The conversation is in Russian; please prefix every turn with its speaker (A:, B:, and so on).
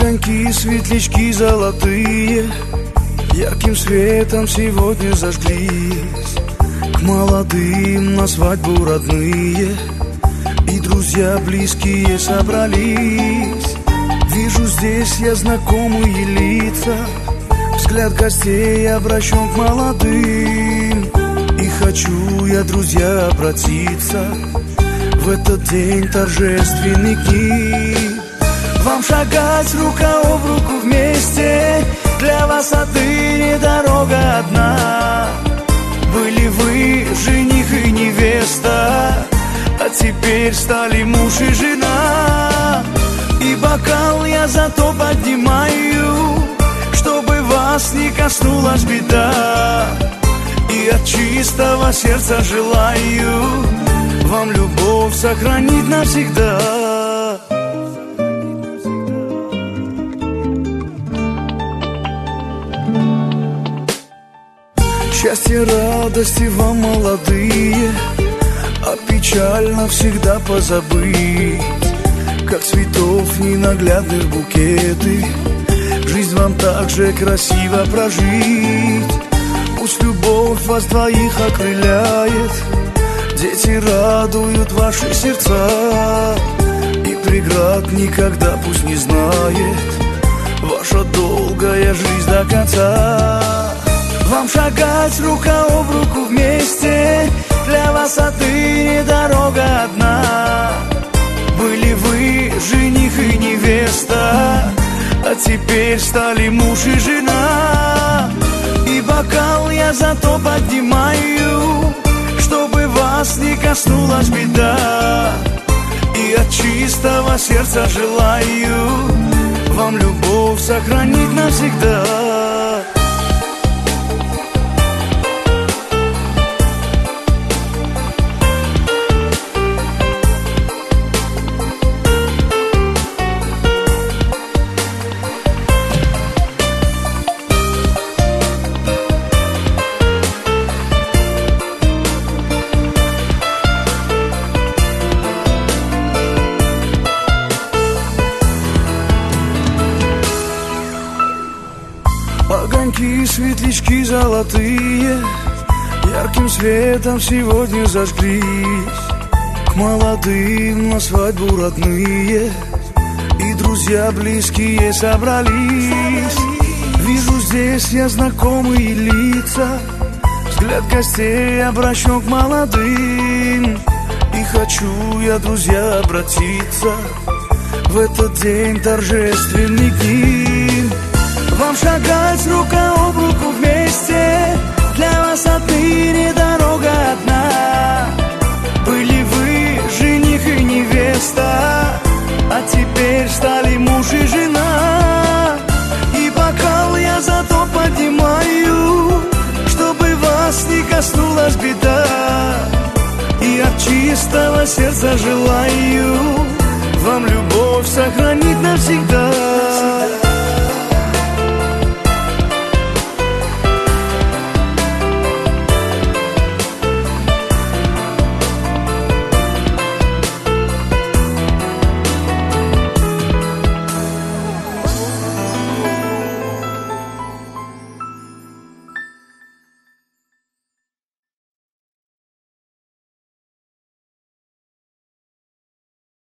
A: Огоньки, светлячки золотые ярким светом сегодня зажглись. К молодым на свадьбу родные и друзья близкие собрались. Вижу здесь я знакомые лица, взгляд гостей обращен к молодым. И хочу я, друзья, обратиться в этот день торжественный к ним. Вам шагать рука об руку вместе, для вас отныне дорога одна. Были вы жених и невеста, а теперь стали муж и жена. И бокал я зато поднимаю, чтобы вас не коснулась беда. И от чистого сердца желаю вам любовь сохранить навсегда. Счастье, радости вам, молодые, а печаль навсегда позабыть. Как цветов ненаглядных букеты, жизнь вам так же красиво прожить. Пусть любовь вас двоих окрыляет, дети радуют ваши сердца. И преград никогда пусть не знает ваша долгая жизнь до конца. Вам шагать рука об руку вместе, для вас отныне дорога одна. Были вы жених и невеста, а теперь стали муж и жена. И бокал я зато поднимаю, чтобы вас не коснулась беда. И от чистого сердца желаю вам любовь сохранить навсегда. Огоньки, светлячки золотые ярким светом сегодня зажглись. К молодым на свадьбу родные и друзья близкие собрались. Вижу здесь я знакомые лица, взгляд гостей обращен к молодым. И хочу я, друзья, обратиться в этот день торжественный к ним. Вам шагать рука об руку вместе, для вас отныне дорога одна. Были вы жених и невеста, а теперь стали муж и жена. И бокал я зато поднимаю, чтобы вас не коснулась беда. И от чистого сердца желаю вам любовь сохранить навсегда.